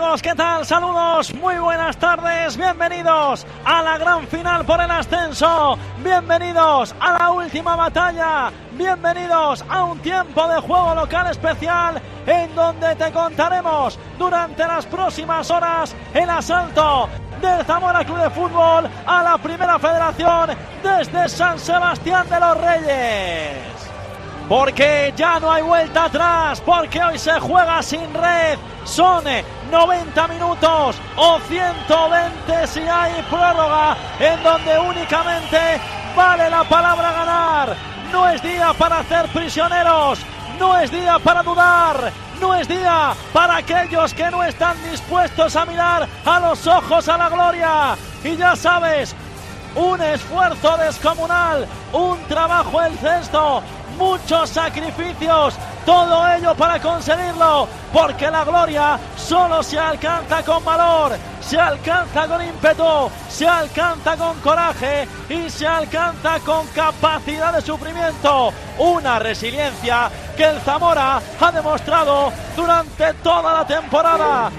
amigos, ¿qué tal? Saludos, muy buenas tardes, bienvenidos a la gran final por el ascenso, bienvenidos a la última batalla, bienvenidos a un tiempo de juego local especial en donde te contaremos durante las próximas horas el asalto del Zamora Club de Fútbol a la Primera Federación desde San Sebastián de los Reyes. Porque ya no hay vuelta atrás, porque hoy se juega sin red, son 90 minutos o 120 si hay prórroga, en donde únicamente vale la palabra ganar. No es día para hacer prisioneros, no es día para dudar, no es día para aquellos que no están dispuestos a mirar a los ojos a la gloria. Y ya sabes, un esfuerzo descomunal, un trabajo en cesto, muchos sacrificios, todo ello para conseguirlo, porque la gloria solo se alcanza con valor, se alcanza con ímpetu, se alcanza con coraje y se alcanza con capacidad de sufrimiento, una resiliencia que el Zamora ha demostrado durante toda la temporada.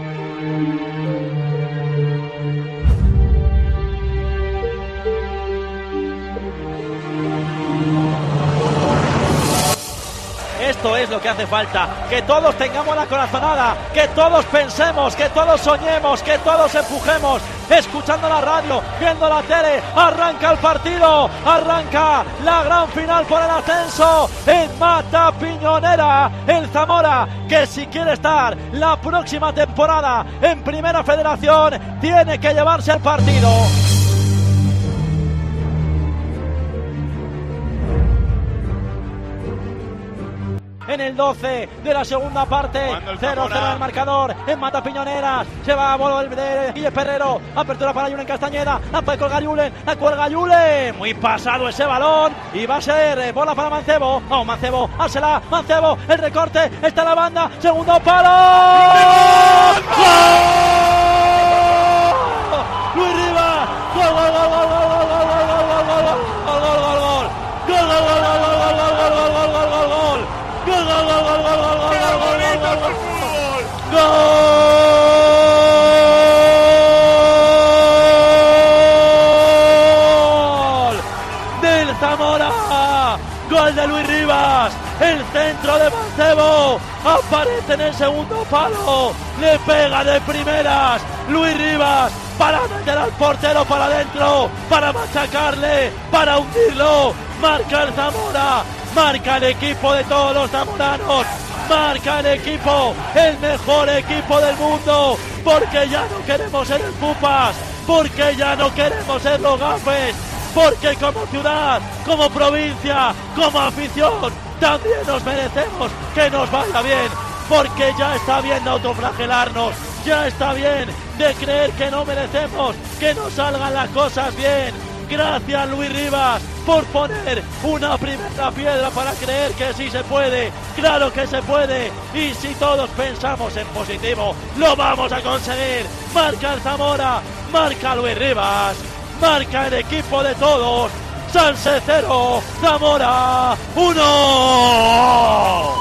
Esto es lo que hace falta, que todos tengamos la corazonada, que todos pensemos, que todos soñemos, que todos empujemos, escuchando la radio, viendo la tele. Arranca el partido, arranca la gran final por el ascenso en Matapiñonera. El Zamora, que si quiere estar la próxima temporada en Primera Federación, tiene que llevarse el partido. En el 12 de la segunda parte, 0-0 el marcador en Matapiñoneras. Se va a bolo de Guille Perrero, apertura para Julen Castañeda, la puede colgar Julen, la cuelga Julen, muy pasado ese balón y va a ser bola para Mancebo. Vamos Mancebo, hásela Mancebo, el recorte, está la banda, segundo palo. ¡Gol! Luis Rivas, gol, gol, gol, gol, gol, gol, gol, gol, gol, gol, gol, gol, gol, ¡gol del Zamora! ¡Gol de Luis Rivas! El centro de Mancebo aparece en el segundo palo, le pega de primeras Luis Rivas para meter al portero para adentro, para machacarle, para hundirlo. Marca el Zamora, marca el equipo de todos los zamoranos, marca el equipo, el mejor equipo del mundo, porque ya no queremos ser el Pupas, porque ya no queremos ser los Gafes, porque como ciudad, como provincia, como afición, también nos merecemos que nos vaya bien, porque ya está bien de autoflagelarnos, ya está bien de creer que no merecemos que nos salgan las cosas bien. Gracias Luis Rivas por poner una primera piedra para creer que sí se puede. Claro que se puede, y si todos pensamos en positivo, lo vamos a conseguir. Marca el Zamora, marca Luis Rivas, marca el equipo de todos. Sanse 0, Zamora 1.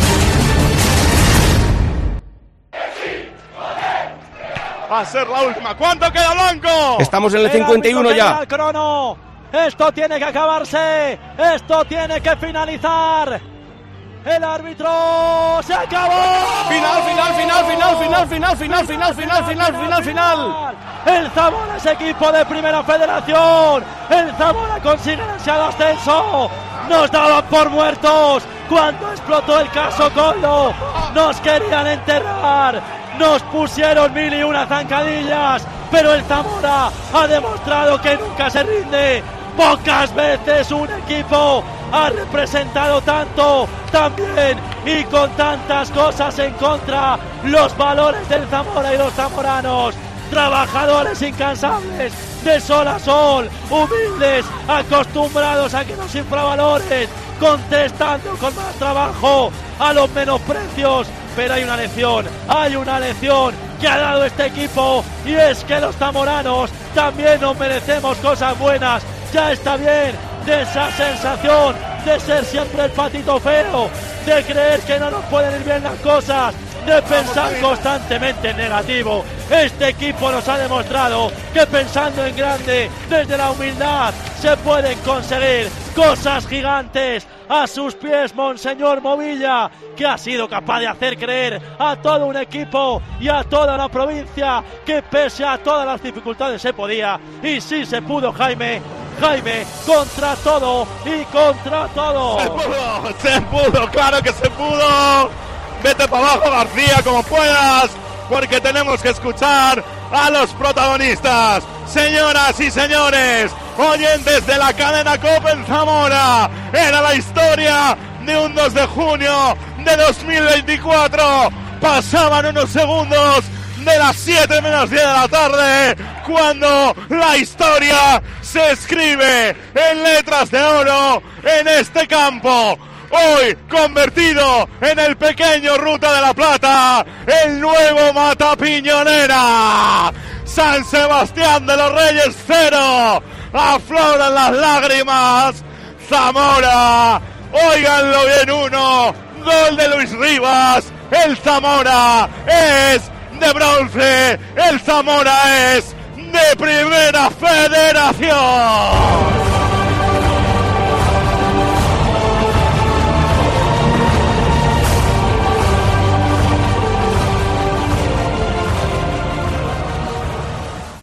Va a ser la última. ¿Cuánto queda, Blanco? Estamos en el 51 ya. El crono. Esto tiene que acabarse. Esto tiene que finalizar. El árbitro se acabó. Final. El Zamora es equipo de Primera Federación. El Zamora consigue el ansiado ascenso. Nos daban por muertos cuando explotó el caso Coldo. Nos querían enterrar. Nos pusieron 1001 zancadillas, pero el Zamora ha demostrado que nunca se rinde. Pocas veces un equipo ha representado tanto, también y con tantas cosas en contra. Los valores del Zamora y los zamoranos, trabajadores incansables, de sol a sol, humildes, acostumbrados a que nos infravaloren, contestando con más trabajo a los menosprecios. Pero hay una lección que ha dado este equipo, y es que los zamoranos también nos merecemos cosas buenas. Ya está bien de esa sensación de ser siempre el patito feo, de creer que no nos pueden ir bien las cosas, de pensar constantemente en negativo. Este equipo nos ha demostrado que pensando en grande, desde la humildad, se pueden conseguir cosas gigantes. A sus pies, Monseñor Movilla, que ha sido capaz de hacer creer a todo un equipo y a toda la provincia que pese a todas las dificultades se podía. Y sí se pudo, Jaime, contra todo y contra todo. Se pudo, claro que se pudo. Vete para abajo, García, como puedas, porque tenemos que escuchar a los protagonistas. Señoras y señores, oyentes de la cadena COPE en Zamora, era la historia de un 2 de junio de 2024. Pasaban unos segundos de las 7 menos 10 de la tarde, cuando la historia se escribe en letras de oro en este campo. Hoy convertido en el pequeño Ruta de la Plata, el nuevo Matapiñonera. San Sebastián de los Reyes 0, afloran las lágrimas. Zamora, óiganlo bien, 1, gol de Luis Rivas. El Zamora es de bronce, el Zamora es de Primera Federación.